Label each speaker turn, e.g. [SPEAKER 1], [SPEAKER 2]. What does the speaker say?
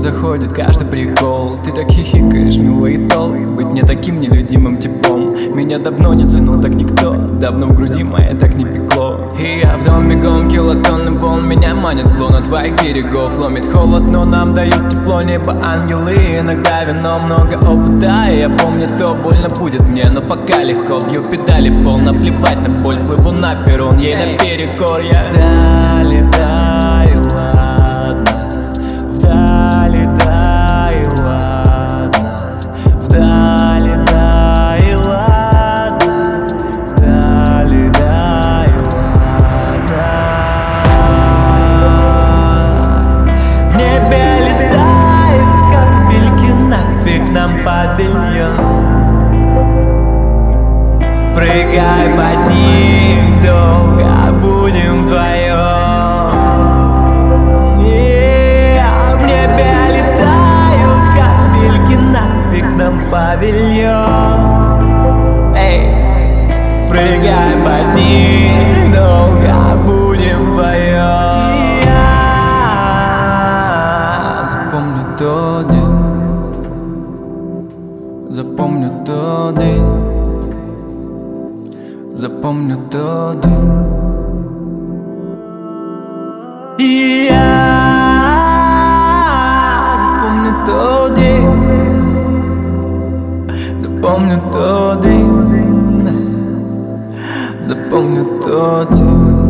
[SPEAKER 1] заходит каждый прикол. Ты так хихикаешь, милый толк. Быть не таким нелюдимым типом. Меня давно не тянул так никто. Давно в груди моей так не пекло. И я в дом бегом, килотонны волн меня манит в лоно твоих берегов. Ломит холод, но нам дают тепло небо ангелы. Иногда вино, много опыта. И я помню, то больно будет мне, но пока легко. Бью педали в пол, наплевать на боль. Плыву на перрон, ей наперекор. Я вдали, да и ладно. Вдали, да и ладно. Вдали, да и ладно. Вдали, да и ладно. В небе летают капельки, нафиг нам павильон. Прыгай под них, долго будем вдвоем. В небе летают капельки, нафиг нам павильон. Эй, прыгай под них, долго будем вдвоем. Я запомню тот день, запомню тот день. Запомню тот день. И я запомню тот день. Запомню тот день. Запомню тот день.